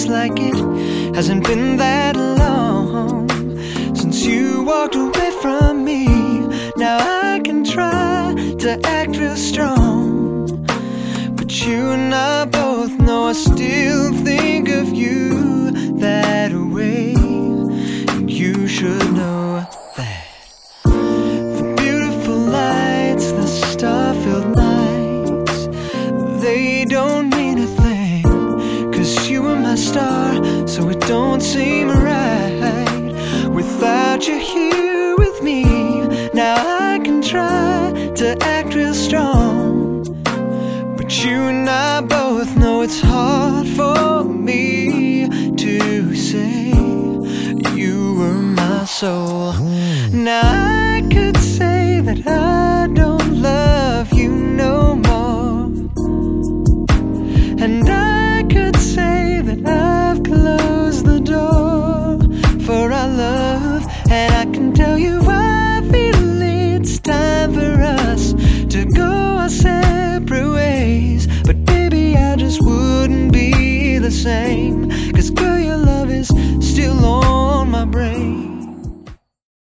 like it hasn't been that long since you walked away from me. Now I can try to act real strong, but you and I both know I still think of you that way. And you should know that the beautiful lights, the star-filled nights, they don't mean a thing, 'cause you were my star, so it don't seem right without you here with me. Now I can try to act real strong, but you and I both know it's hard for me to say you were my soul. Now I could say that I don't love you no more, and I could say that I've closed the door for our love. And I can tell you I feel it's time for us to go our separate ways. But baby, I just wouldn't be the same, 'cause girl, your love is still on my brain.